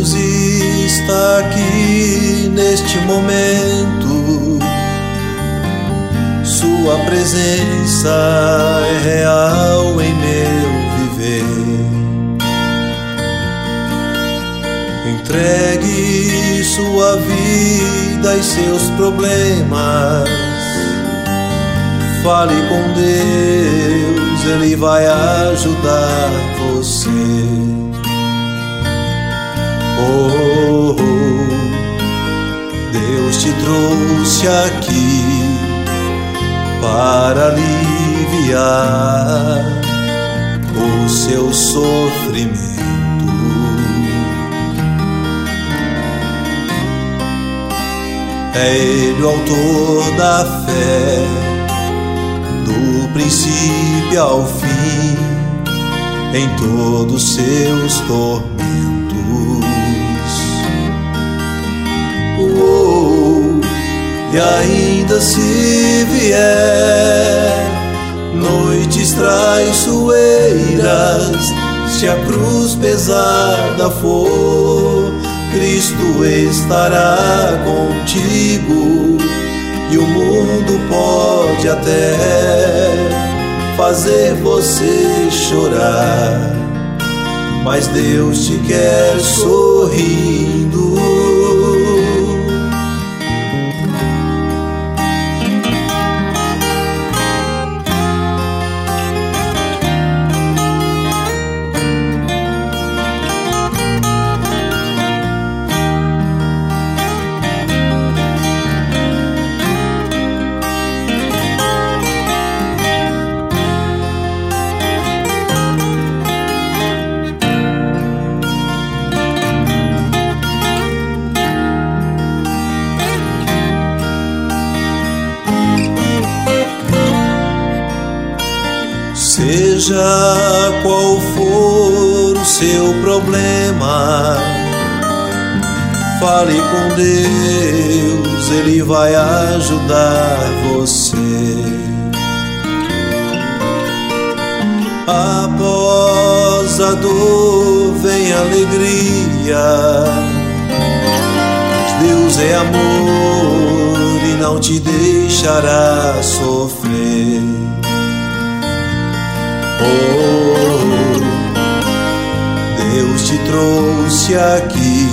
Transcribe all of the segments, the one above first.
Deus está aqui neste momento. Sua presença é real em meu viver. Entregue sua vida e seus problemas. Fale com Deus, Ele vai ajudar você. Oh, Deus te trouxe aqui para aliviar o seu sofrimento. É Ele o autor da fé, do princípio ao fim, em todos seus tormentos. E ainda se vier noites traiçoeiras, se a cruz pesada for, Cristo estará contigo. E o mundo pode até fazer você chorar, mas Deus te quer sorrindo. Seja qual for o seu problema, fale com Deus, Ele vai ajudar você. Após a dor vem a alegria. Deus é amor e não te deixará sofrer. Oh, Deus te trouxe aqui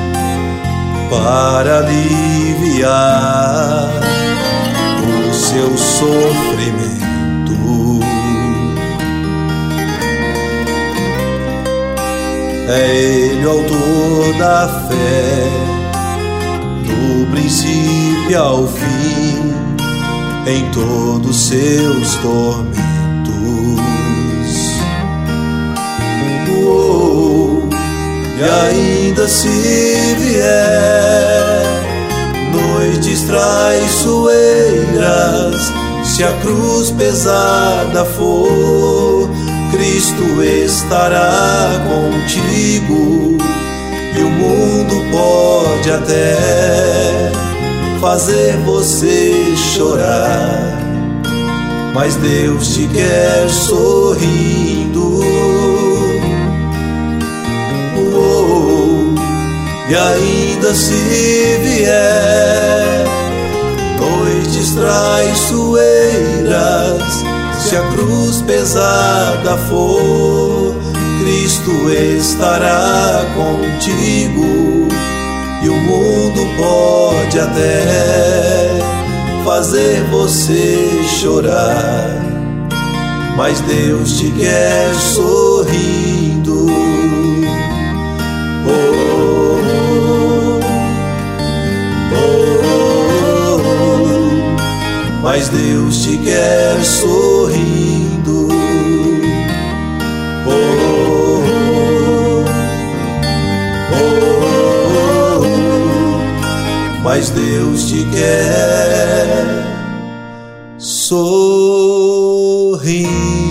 para aliviar o seu sofrimento. É Ele o autor da fé, do princípio ao fim, em todos seus tormentos. E ainda se vier noites traiçoeiras, se a cruz pesada for, Cristo estará contigo. E o mundo pode até fazer você chorar, mas Deus te quer sorrindo. E ainda se vier noites traiçoeiras, se a cruz pesada for, Cristo estará contigo. E o mundo pode até fazer você chorar, mas Deus te quer sorrindo. Mas Deus te quer sorrindo. Mas Deus te quer sorrindo.